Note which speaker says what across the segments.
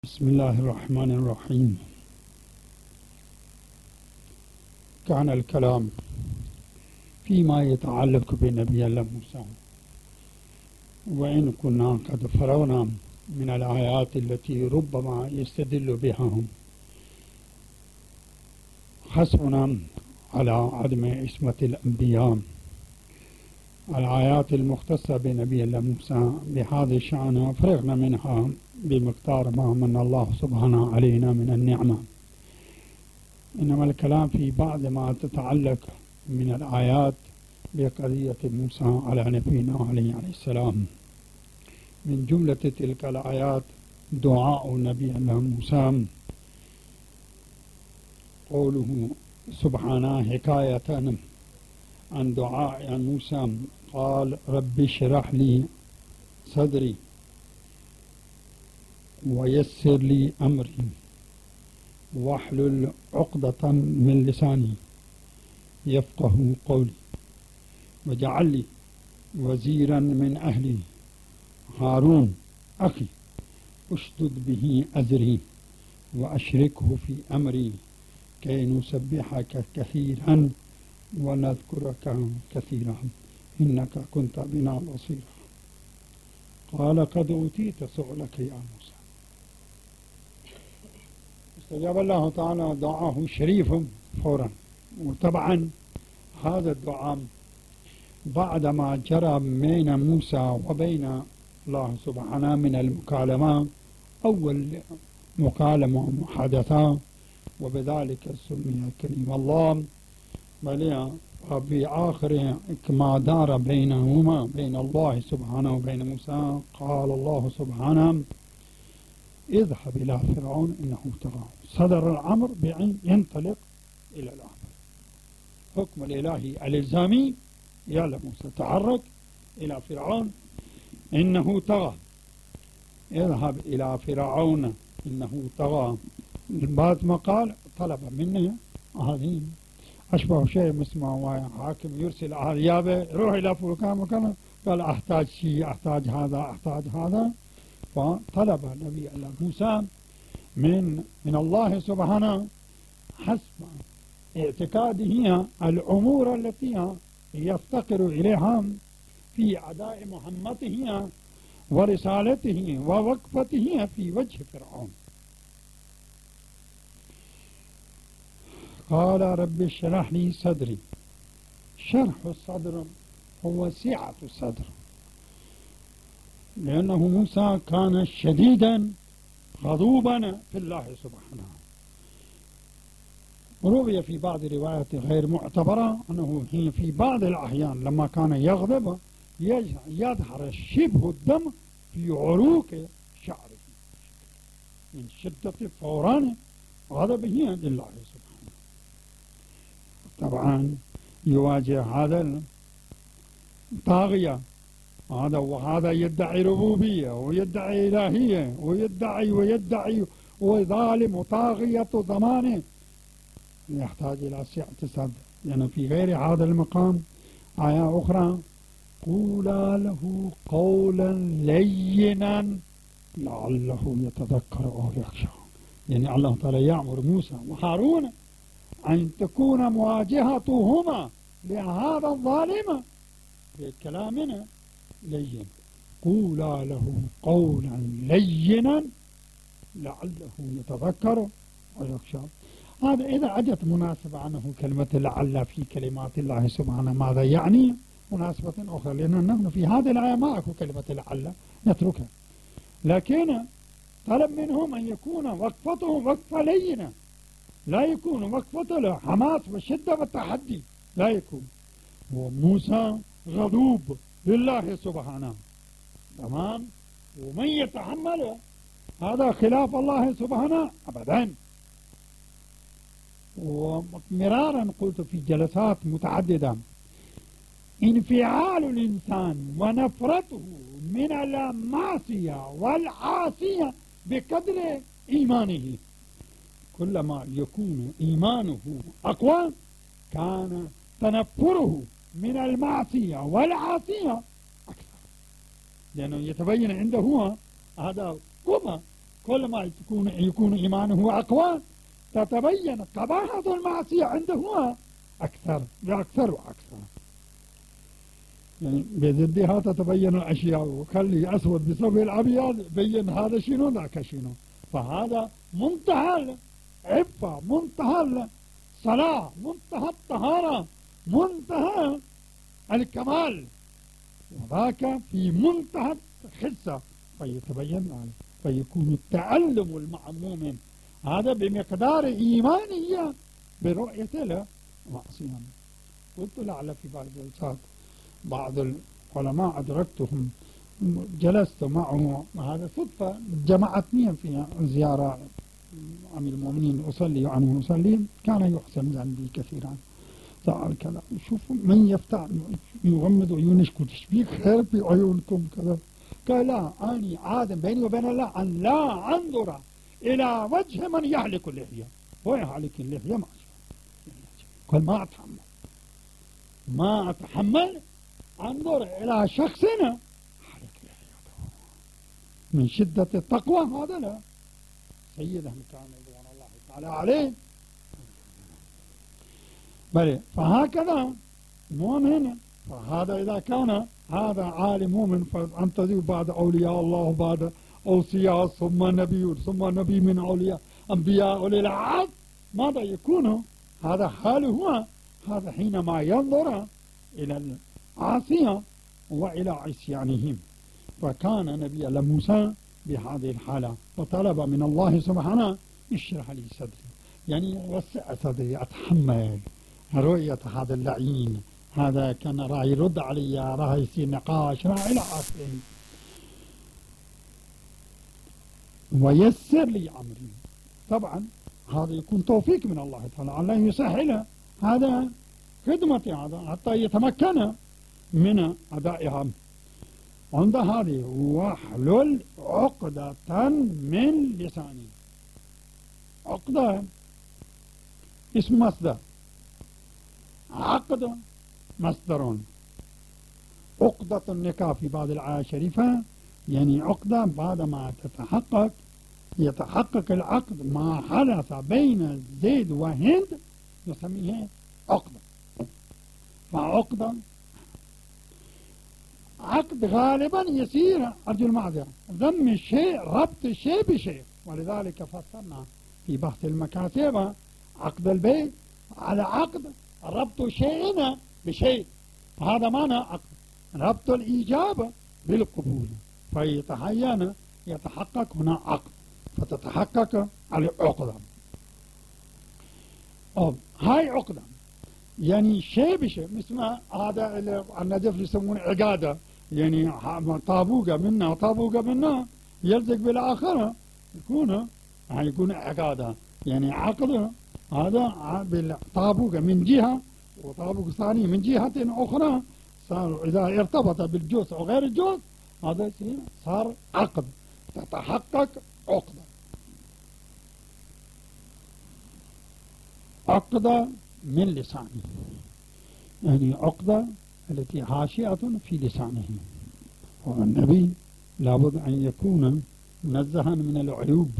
Speaker 1: بسم الله الرحمن الرحيم. كان الكلام فيما يتعلق بنبي الله موسى، وإن كنا قد فرغنا من الآيات التي ربما يستدل بها خصمنا على عدم عصمة الأنبياء، الآيات المختصة بنبي الله موسى بهذا الشأن فرغنا منها بمقدار ما من الله سبحانه علينا من النعمة، إنما الكلام في بعض ما تتعلق من الآيات بقضية موسى على نبينا عليه السلام. من جملة تلك الآيات دعاء نبي الله موسى، قوله سبحانه حكاية عن دعاء موسى، قال رب اشرح لي صدري ويسر لي أمري واحلل عقدة من لساني يفقه قولي واجعل لي وزيرا من أهلي هارون أخي اشدد به أزري وأشركه في أمري كي نسبحك كثيرا ونذكرك كثيرا إنك كنت بنا بصيرا. قال قد أوتيت سؤلك يا موسى. استجاب الله تعالى دعاه الشريف فورا، وطبعا هذا الدعاء بعدما جرى بين موسى وبين الله سبحانه من المكالمة، أول مكالمة محادثة، وبذلك سمي كلم الله، بل وبآخر ما دار بينهما بين الله سبحانه وبين موسى قال الله سبحانه اذهب إلى فرعون إنه طغى. صدر الأمر بأن ينطلق إلى الأمر، حكم الإلهي الإلزامي، يا موسى تحرك إلى فرعون إنه طغى، اذهب إلى فرعون إنه طغى. بعد ما قال طلب منه هذه أشبه شيء مثل ما حاكم يرسل أهيابه روح إلى فلان مكان، قال أحتاج شيء، أحتاج هذا، أحتاج هذا، فطلب نبي الله موسى من الله سبحانه حسب اعتقاده الأمور التي يفتقر إليها في أداء مهمته ورسالته ووقفته في وجه فرعون. قال رب اشرح لي صدري. شرح الصدر هو سعة الصدر، لأنه موسى كان شديدا غضوبا في الله سبحانه. روي في بعض الروايات غير معتبرة أنه في بعض الأحيان لما كان يغضب يظهر شبه الدم في عروق شعره من شدة فوران غضبه لله سبحانه. طبعا يواجه هذا الطاغية، وهذا يدعي ربوبية ويدعي إلهية ويدعي وظالم وطاغية زمانه، يحتاج إلى سعة صدر. يعني في غير هذا المقام آية أخرى قولا له قولا لينا لعله يتذكر أو يخشى. يعني الله تعالى يأمر موسى وهارون أن تكون مواجهتهما لهذا الظالم بكلامنا لين، قولا له قولا لينا لعله يتذكر ويخشى. هذا إذا أجت مناسبة عنه كلمة لعل في كلمات الله سبحانه ماذا يعني مناسبة أخرى، لأن نحن في هذه الآية ما أكو كلمة لعل نتركها، لكن طلب منهم أن يكون وقفتهم وقفة لينة، لا يكون وقفة الحماس والشدة والتحدي، لا يكون. وموسى غضوب لله سبحانه، تمام، ومن يتحمل هذا خلاف الله سبحانه أبدا. ومرارا قلت في جلسات متعددة انفعال الإنسان ونفرته من المعصية والعاصية بقدر إيمانه، كلما يكون إيمانه أقوى كان تنفره من المعصية والعاصية أكثر، لأنه يتبين عنده هو هذا قوة كل ما يكون إيمانه أقوى تتبين قباحة المعصية عنده أكثر وأكثر. يعني بضدها تتبين الأشياء، وخلي أسود بسبب الأبيض بين هذا شنو ذاك شنو. فهذا منتهى العفة، منتهى الصلاة، منتهى الطهارة، منتهى الكمال، وذاك في منتهى الخسة. فيتبين ذلك، فيكون التعلم المعموم هذا بمقدار إيمانية برؤية له معصية. قلت لعل في بعض الجلسات بعض العلماء أدركتهم، جلست معه، هذا صدفة جمعتني في زيارة أمير المؤمنين أصلي عنه أصلي، كان يحسن ذنبي كثيرا، سأل كذا، شوف من يفتح يغمض عيونك وتشبيك خير في عيونكم كذا. قال لا، أني عادم بيني وبين الله أن لا أنظر إلى وجه من يهلك اللحية، هو يهلك اللحية ما قال ما أتحمل أنظر إلى شخصنا من شدة التقوى. هذا لا، سيدهم كان رضوان الله تعالى عليه. بل فهكذا مؤمن، فهذا إذا كان هذا عالم مؤمن فأنتظر بعد أولياء الله، بعد أوصياء، ثم نبي من أولياء أنبياء أولي العهد، ماذا يكون؟ هذا حاله هذا حينما ينظر إلى العاصية وإلى عصيانهم. فكان نبي الله موسى بهذه الحالة، فطلب من الله سبحانه اشرح لي صدري، يعني وسع صدري أتحمل رؤية هذا اللعين، هذا كان راح يرد علي، راح يصير نقاش، راح إلى آخره، ويسر لي أمري. طبعا هذا يكون توفيق من الله تعالى، الله يسهل هذا خدمة هذا حتى يتمكن من أدائها. عند هذه واحلل عقدة من لساني. عقدة اسم مصدر، عقد مصدر. عقدة النكاح في بعض الآيات الشريفة يعني عقدة بعدما يتحقق العقد ما حدث بين زيد وهند نسميه عقدة. فعقدة عقد غالبا يصير أرجو المعذرة ضم الشيء، ربط الشيء بشيء، ولذلك فسرنا في بحث المكاتب عقد البيت على عقد ربط شيء بشيء، هذا معنى عقد ربط الإجابة بالقبول، فيتحين يتحقق هنا عقد، فتتحقق العقدة. هاي عقدة يعني شيء بشيء، مثل ما هذا النجف يسمون عقادة، يعني طابوقة منا وطابوقة منا يلزق بالآخرة يكون عقادة، يعني عقد هذا بالطابوقة من جهة وطابوق ثاني من جهة أخرى، صار إذا ارتبط بالجوز أو غير الجوز هذا صار عقد، تتحقق عقدة. عقدة من لسانه، يعني عقدة التي حاشية في لسانه، والنبي لابد أن يكون منزها من العيوب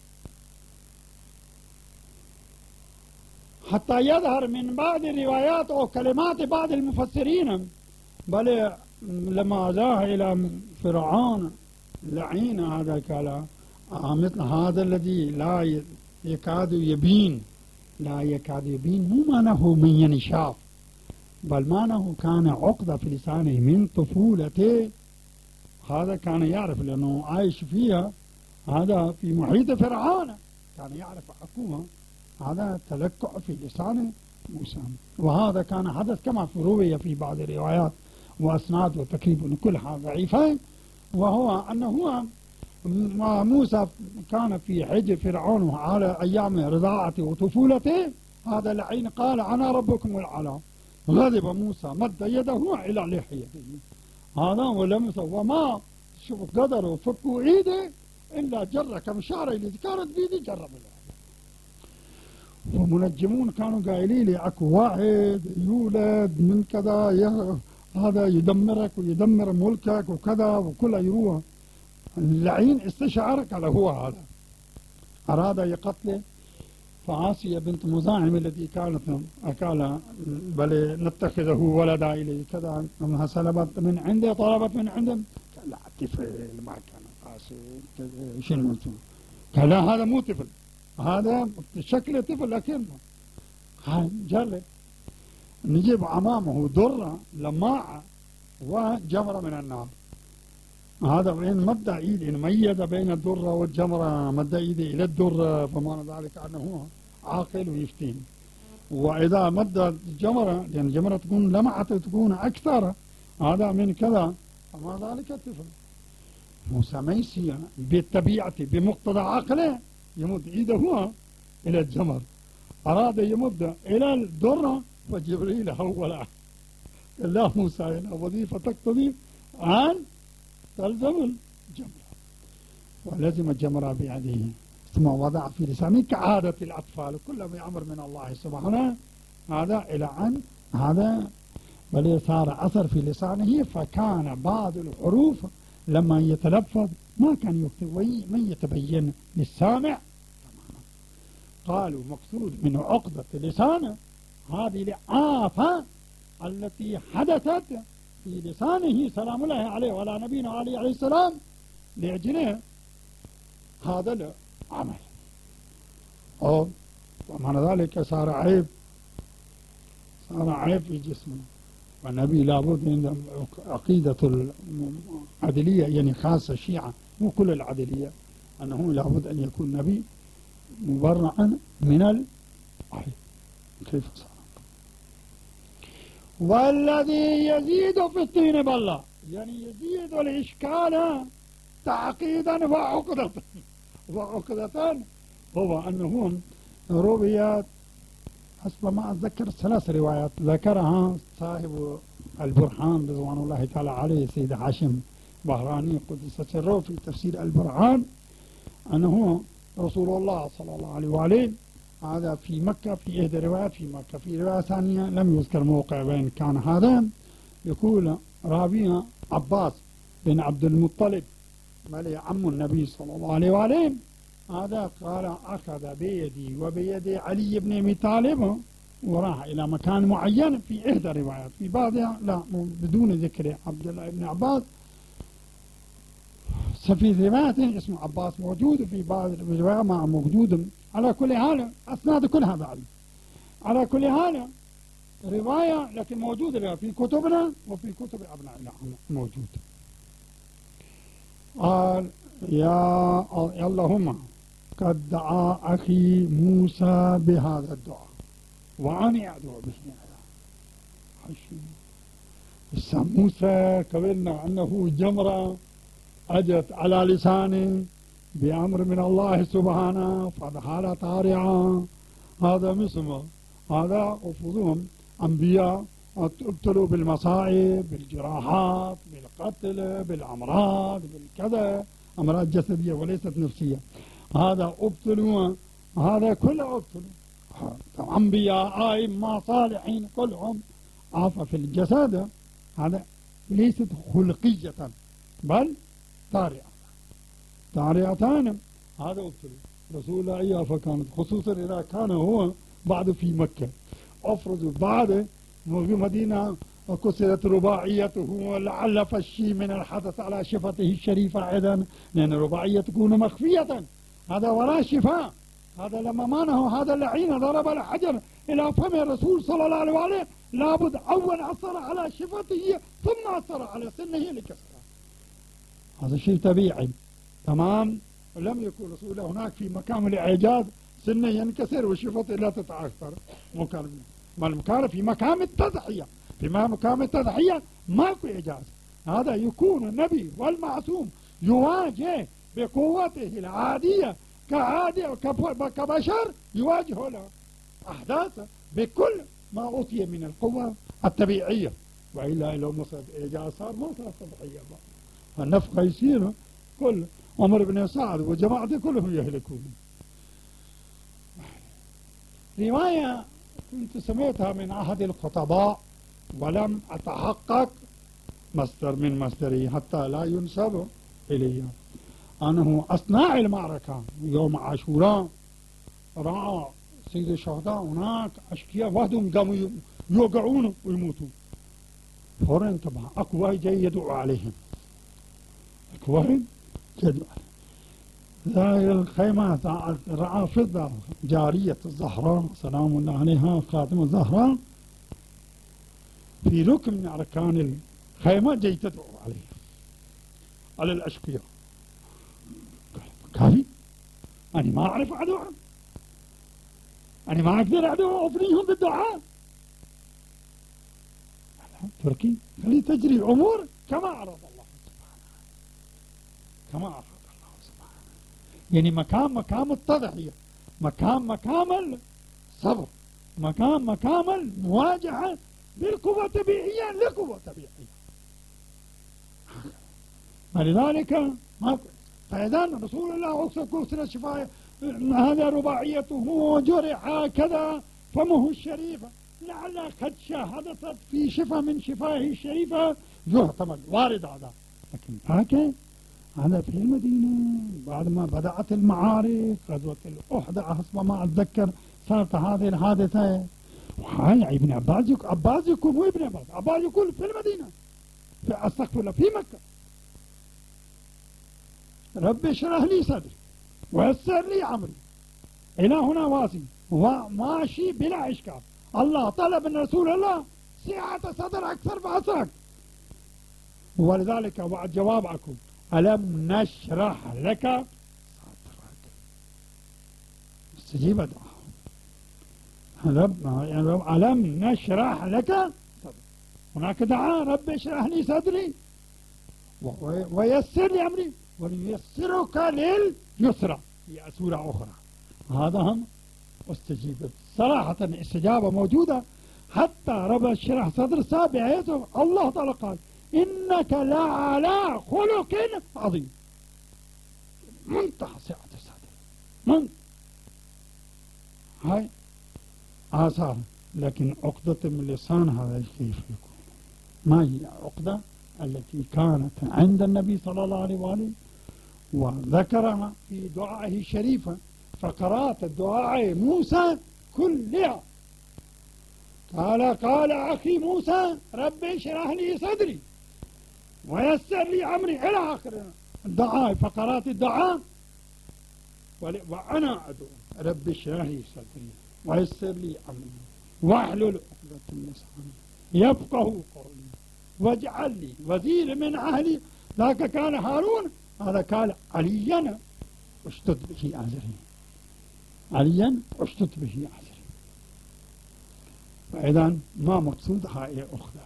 Speaker 1: حتى يظهر من بعض الروايات أو كلمات بعض المفسرين. بل لما ذهب إلى فرعون لعين هذا قال مثل هذا الذي لا يكاد يبين، لا يكاد يبين مو معناه من ينشاف، بل معناه كان عقدة في لسانه من طفولته، هذا كان يعرف لأنه عايش فيها، هذا في محيط فرعون كان يعرف حكومة، هذا تلكع في لسان موسى. وهذا كان حدث كما روي في بعض الروايات وأسناد وتقريبا كلها ضعيفة، وهو أنه موسى كان في حجر فرعون على أيام رضاعته وطفولته، هذا العين قال أنا ربكم الأعلى، غضب موسى مد يده إلى لحيته هذا ولمس، وما شوف قدروا فكوا إيده إلا جر كم شعر اللي كانت بيدي جرب. ومنجمون كانوا قايلين لي اكو واحد يولد من كذا هذا يدمرك ويدمر ملكك وكذا وكله يروح. اللعين استشعر قال هو هذا أراد يقتله، فعاصية بنت مزاحم التي كانت أكال بل نتخذه ولدا إليه كذا أنها سلبت من عنده، طلبت من عنده، قال لا طفل ما كان قاسي شنو قال لا هذا مو طفل، هذا شكله طفل لكن جرب. نجيب أمامه درة لماعة وجمرة من النار، هذا وإن مد إيدي إن ميز بين الدرة والجمرة، مد إيدي إلى الدرة فمعنى ذلك أنه عاقل ويفتين، وإذا مد الجمرة لأن الجمرة تكون لمعة تكون أكثر، هذا من كذا فمعنى ذلك الطفل. موسى ما يصير بالطبيعة بمقتضى عقله يمد إيده هو إلى الجمر، أراد يمد إلى الدرة فجبريل هوله قال لا موسى هنا وظيفة تقتضي أن تلزم الجمرة، ولزم الجمرة بيده ثم وضع في لسانه كعادة الأطفال كل بأمر من الله سبحانه، هذا إلى أن هذا بل صار أثر في لسانه، فكان بعض الحروف لما يتلفظ ما كان يكتب من يتبين للسامع. قالوا مقصود من عقدة لسانه هذه الآفة التي حدثت في لسانه سلام الله عليه وعلى نبينا عليه السلام لأجله هذا العمل، ومعنى ذلك صار عيب في جسمه. والنبي لابد عند عقيدة العدلية يعني خاصة الشيعة مو كل العدلية أنه لابد أن يكون نبي مبرعا من العيب. كيف صار؟ والذي يزيد في الطين بلة يعني يزيد الإشكال تعقيدا وعقدة هو أنه رويات حسب ما أتذكر 3 روايات ذكرها صاحب البرهان رضوان الله تعالى عليه سيد هاشم بهراني قدس سره في تفسير البرهان، أنه رسول الله صلى الله عليه وآله هذا في مكة في إحدى روايات في مكة، في رواية ثانية لم يذكر موقع وين كان هذا، يقول راويها عباس بن عبد المطلب ملي عم النبي صلى الله عليه وآله، هذا قال أخذ بيدي وبيد علي بن أبي طالب وراح إلى مكان معين في إحدى الروايات، في بعضها لا بدون ذكر عبد الله بن عباس، في روايات اسمه عباس موجود في بعض الروايات ما موجود. على كل حال أسناد كلها بعد على كل حال رواية لكن موجودة في كتبنا وفي كتب أبنائنا موجود. قال يا اللهم قد دعا أخي موسى بهذا الدعاء وأنا أدعو به. موسى قبلنا أنه جمرة أجت على لسانه بأمر من الله سبحانه فدخل طارعا، هذا مسمى هذا أفضهم أنبياء ابتلوا بالمصائب بالجراحات بالقتل بالأمراض بالكذا، أمراض جسدية وليست نفسية، هذا ابتلوا هذا كله ابتلوا أنبياء أئمة صالحين كلهم عافى في الجسد، هذا ليست خلقية بل طارئتان هذا ابتلوا. رسول الله إياه فكانت خصوصا إذا كان هو بعد في مكة أفرض بعد في مدينة كسرت رباعيته ولعل فشي من الحدث على شفته الشريفة أيضا، لأن الرباعية تكون مخفية، هذا ولا شفاء، هذا لما مانه هذا اللعين ضرب الحجر إلى فم الرسول صلى الله عليه وسلم لابد أول أثر على شفته ثم أثر على سنه لكسره، هذا شيء طبيعي تمام. لم يكن رسول الله هناك في مكان الإعجاز سنه ينكسر وشفته لا تتأثر، كان في مكان التضحية، في مكان التضحية ماكو إعجاز، هذا يكون النبي والمعصوم يواجه بقوته العادية كعادي كبشر يواجه له أحداثه بكل ما أوتي من القوة الطبيعية، وإلا لو مصد إعجاز صار ما صار تضحية، النفخ يصير كل عمر بن سعد وجماعته كلهم يهلكون. رواية كنت سمعتها من أحد الخطباء ولم أتحقق مصدر من مصدري حتى لا ينسب إلي، أنه أثناء المعركة يوم عاشوراء رأى سيد الشهداء هناك أشقياء وحدهم قاموا يوقعون ويموتوا، فورا انتبه، أكو واحد جاي يدعو عليهم، أكو واحد يدعو عليهم. ذا الخيمة رأى فضة جارية الزهراء سلام الله عليها خاتم الزهراء في ركن من أركان الخيمة جاي تدعو عليهم على الأشقياء. كافي، أنا ما أعرف أدعو، أنا ما أقدر أدعو أفنيهم بالدعاء. تركي خلي تجري الأمور كما أراد الله سبحانه، كما أراد الله سبحانه. يعني مكان التضحية، مكان الصبر، مكان المواجهة بالقوة الطبيعية لقوة طبيعية. فلذلك فإذا رسول الله كسر الشفاء هذا رباعيته وجرح كذا فمه الشريفة لعل قد شاهدت في شفاء من شفائه الشريفة يحتمل وارد هذا. لكن هكذا هذا في المدينة بعد ما بدأت المعارك غزوة الأحد حسب ما أتذكر صارت هذه الحادثة. وهاي ابن عباس يكون مو ابن عباس يكون في المدينة في أستغفر الله في مكة. رب اشرح لي صدري ويسر لي أمري إلى هنا واصل وماشي بلا إشكال. الله طلب من رسول الله سعة صدر أكثر فأسرق، ولذلك بعد جوابكم ألم نشرح لك صدرك استجيب دعاء رب ألم نشرح لك صدرك. هناك دعاء رب اشرح لي صدري ويسر لي أمري وليسرك لليسرى في سورة أخرى. هذا هم استجيب صراحة، استجابة موجودة حتى رب اشرح صدر بحيث الله تعالى قال إنك لعلى خلق عظيم. منتهى سعة الصدر هاي آثار. لكن عقدة من اللسان هذا كيف يكون؟ ما هي عقدة التي كانت عند النبي صلى الله عليه وآله وذكرها في دعائه الشريفة، فقرات الدعاء موسى كلها. قال أخي موسى رب اشرح لي صدري ويسر لي أمري إلى آخر الدعاء، فقرات الدعاء وأنا أدعو رب اشرح لي صدري ويسر لي أمري واحلل عقدة من لساني يفقهوا قولي واجعل لي وزير من أهلي. ذاك كان هارون، هذا قال عليا اشتد به أزري، عليا اشتد به أزري. فإذا ما مقصود هاي أخرى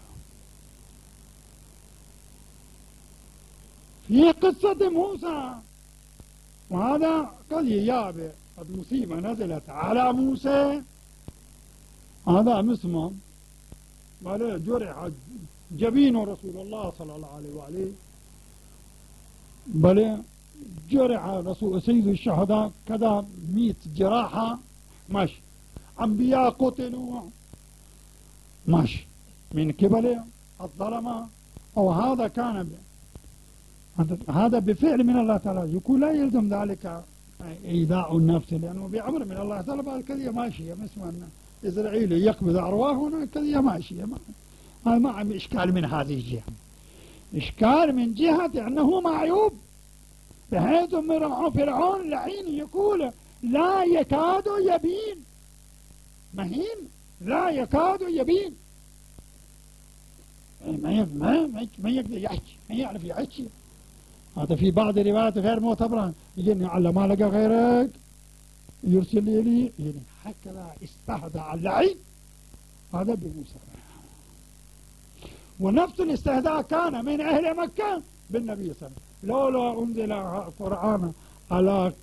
Speaker 1: في قصة موسى. وهذا قد يجاب قد مصيبة نزلت على موسى، هذا مسمى بل جرح جبين رسول الله صلى الله عليه وآله، بل جرح رسول سيد الشهداء كذا 100 جراحة ماشي، أنبياء قتلوا ماشي من قبل الظلمة. أو هذا كان هذا بفعل من الله تعالى، يقول لا يلزم ذلك إيذاء النفس لأنه بأمر من الله تعالى. الكذية ماشية مثل إسرائيل يقبض أرواحنا الكذية ماشية، ما عم إشكال من هذه الجهة. إشكال من جهة أنه معيوب بحيث فرعون لعين يقول لا يكاد يبين، مهين لا يكاد يبين، ما يقدر يحكي، ما يعرف يحكي. هذا في بعض الروايات غير معتبرة، يجيني على ما لقى غيرك يرسل لي يعني هكذا استهدى اللعين. هذا بموسى. ونفس الاستهداء كان من أهل مكة بالنبي صلى الله عليه وسلم. لولا أنزل القرآن على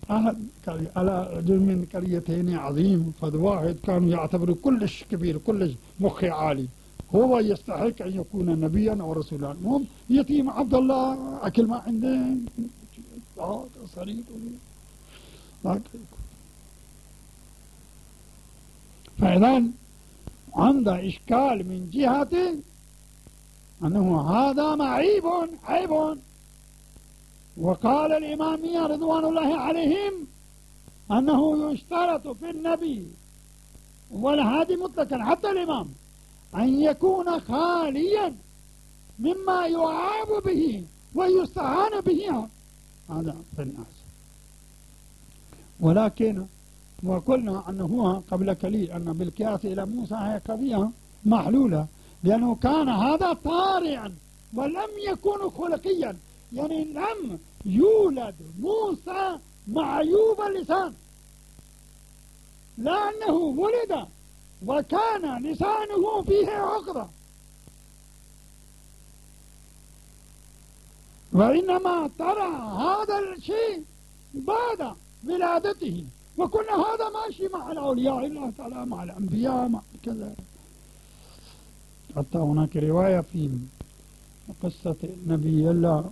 Speaker 1: رجل من قريتين عظيم فواحد كانوا يعتبروا كلش كبير كلش مخي عالي، هو يستحق أن يكون نبيا أو رسولا. هم يتيم عبد الله أكل ما عنده صريط. فإذا عنده إشكال من جهة أنه هذا معيب عيب، وقال الإمامية رضوان الله عليهم أنه يشترط في النبي والهادي مطلقا حتى الإمام أن يكون خاليا مما يعاب به ويستعان به هذا في الناس. ولكن وقلنا أنه قبل قليل أن بالقياس إلى موسى هي قضية محلولة، لأنه كان هذا طارئا ولم يكن خلقيا، يعني لم يولد موسى معيوب اللسان، لأنه ولد وكان لسانه فيه عقدة، وإنما ترى هذا الشيء بعد ولادته، وكنا هذا ماشي مع الأولياء الله تعالى مع الأنبياء مع كذا. حتى هناك رواية في قصة نبي الله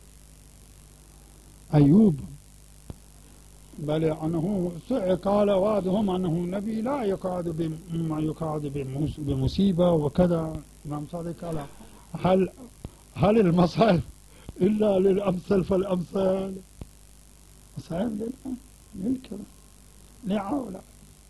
Speaker 1: أيوب بل أنه قال وعدهم أنه نبي لا يقعد بمصيبة وكذا. إمام صادق قال هل المصائب إلا للأمثل فالأمثال؟ مصائب للكذا لعولة.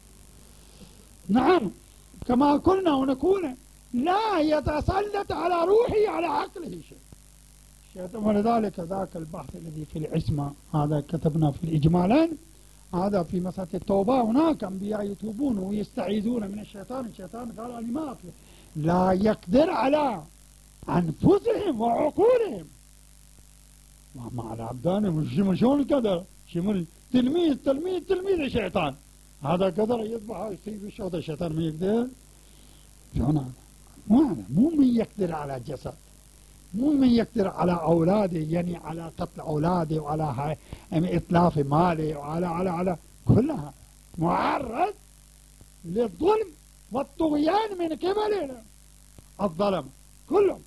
Speaker 1: نعم كما قلنا ونقول لا يتسلط على روحه على عقله شيء. ولذلك ذاك البحث الذي في العصمة هذا كتبنا في الإجمالين، هذا في مسألة التوبة، هناك أنبياء يتوبون ويستعيذون من الشيطان. الشيطان قال لما لا يقدر على أنفسهم وعقولهم ومع العبدان شلون كذا شمل تلميذ الشيطان هذا قدر يذبح يصيب الشوط الشيطان ما يقدر. مو من يقدر على جسد، مو من يقدر على أولاده، يعني على قتل أولاده وعلى إتلاف ماله وعلى كلها معرض للظلم والطغيان من قبل الظلم كلهم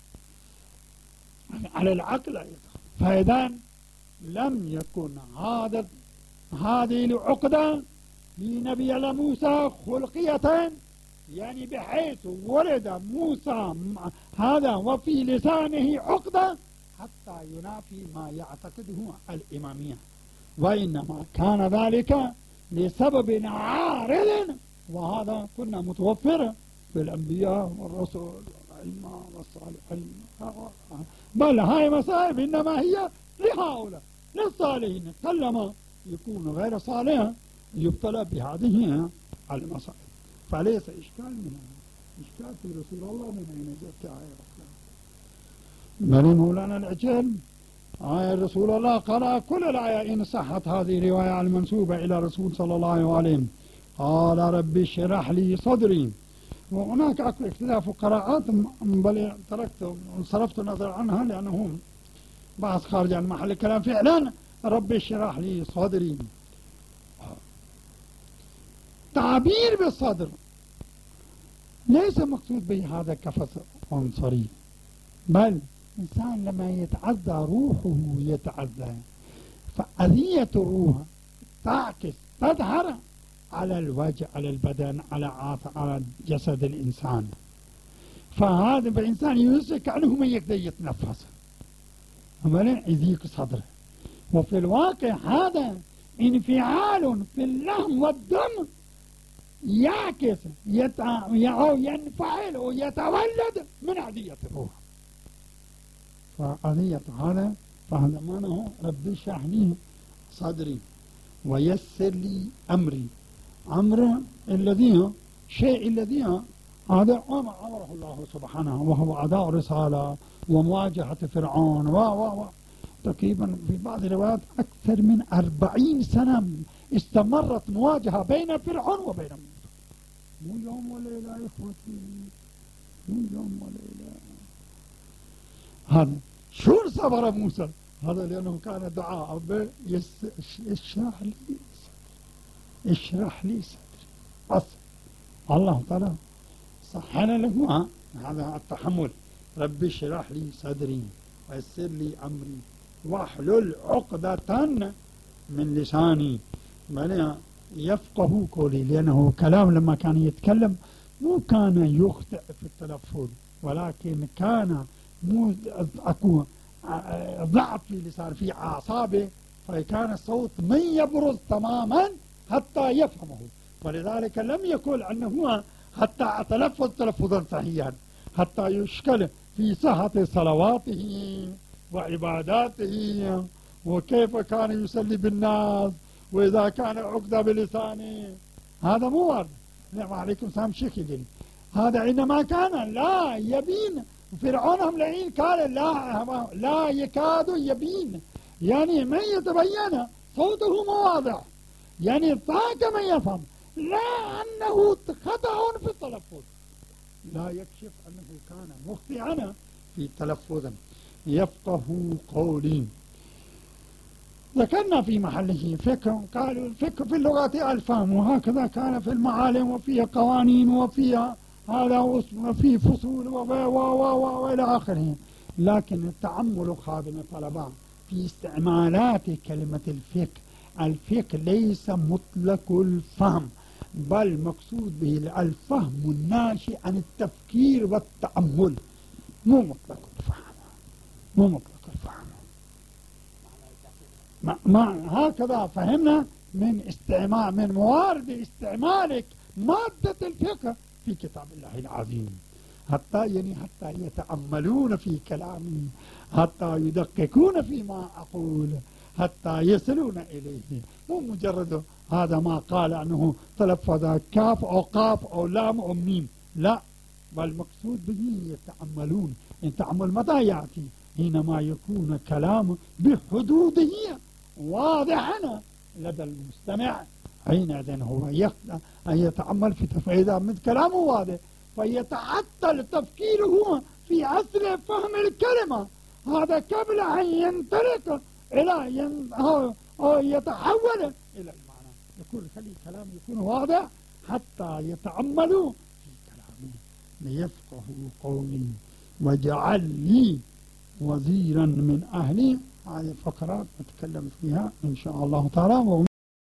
Speaker 1: على العقل أيضا. فإذا لم يكن هذه العقدة لنبي الله موسى خلقية، يعني بحيث ولد موسى هذا وفي لسانه عقدة حتى ينافي ما يعتقده الإمامية، وإنما كان ذلك لسبب عارض، وهذا كنا متوفر في الأنبياء والرسل والأئمة والصالحين. بل هاي مصائب إنما هي لهؤلاء للصالحين، كلما يكون غير صالح يبتلى بهذه المصائب. فليس إشكال منها، إشكال في رسول الله من أين جاءت آية أخرى. بل مولانا العجل آية رسول الله قرأ كل الآية إن صحت هذه رواية المنسوبة إلى رسول صلى الله عليه وسلم. قال رب اشرح لي صدري. وهناك اختلاف قراءات بل صرفت النظر عنها لأنه بحث خارج عن محل الكلام. فعلا رب اشرح لي صدري تعبير بالصدر ليس مقصود به هذا كفص عنصري، بل إنسان لما يتعزى روحه يتعزى، فأذية الروح تعكس تظهر على الوجه على البدن على جسد الإنسان، فهذا الإنسان يحس كأنه ما يقدر يتنفس أولا يضيق صدره. وفي الواقع هذا انفعال في اللحم والدم يعكس ينفعل ويتولد من أذية الروح. فأذية هذا فهذا معناه رب اشرح لي صدري ويسر لي أمري. أمر الذي شيء الذي هذا أمره الله سبحانه، وهو أداء الرسالة ومواجهة فرعون تقريبا في بعض الروايات أكثر من 40 سنة استمرت مواجهة بين فرعون وبين موسى. مو يوم وليلة يا إخوتي، مو يوم وليلة. هذا شو صبر موسى؟ هذا لأنه كان دعاء رب اشرح لي صدري، اشرح لي صدري. بس الله تعالى صحنا له هذا التحمل. رب اشرح لي صدري ويسر لي أمري واحلل عقدة من لساني. بل يفقه قولي، لأنه كلام لما كان يتكلم مو كان يخطئ في التلفظ، ولكن كان ضعف في لسان في أعصابه، فكان الصوت ما يبرز تماما حتى يفهمه. ولذلك لم يقل أنه حتى أتلفظ تلفظا صحيحا حتى يشكل في صحة صلواته وعباداته وكيف كان يصلي بالناس وإذا كان عقدة بلسانه. هذا مو واضح. نعم عليكم السلام شكل هذا إنما كان لا يبين. فرعون هم لعين قال لا يكاد يبين، يعني من يتبين صوته مو واضح، يعني طاق من يفهم، لا أنه خطأ في التلفظ، لا يكشف أنه كان مخطئا في التلفظ. يفقه قولي. ذكرنا في محله فقه، قالوا الفقه في اللغة الفهم، وهكذا كان في المعالم وفيها قوانين وفيها هذا وفي فصول وإلى آخره. لكن التأمل خادم الطلبة في استعمالات كلمة الفقه. الفقه ليس مطلق الفهم، بل مقصود به الفهم الناشئ عن التفكير والتأمل، مو مطلق الفهم، مو مطلق الفهم. ما هكذا فهمنا من موارد استعمالك مادة الفقه في كتاب الله العظيم، حتى يتأملون في كلامي، حتى يدققون فيما أقول، حتى يصلون إليه. مو مجرد هذا ما قال أنه تلفظ كاف أو قاف أو لام أو ميم، لا، بل مقصود به يتأملون. التأمل متى يأتي؟ حينما يكون كلام بحدوده واضحا لدى المستمع، حينئذ هو أن يتأمل في تفعيل من كلامه واضح، فيتعطل تفكيره في أصل فهم الكلمة، هذا قبل أن ينطلق إلى أو يتحول إلى المعنى. يكون خلي الكلام يكون واضح حتى يتأملوا في كلامه. ليفقهوا قولي واجعل لي وزيرا من أهلي. هذه فقرات نتكلم فيها إن شاء الله تعالى.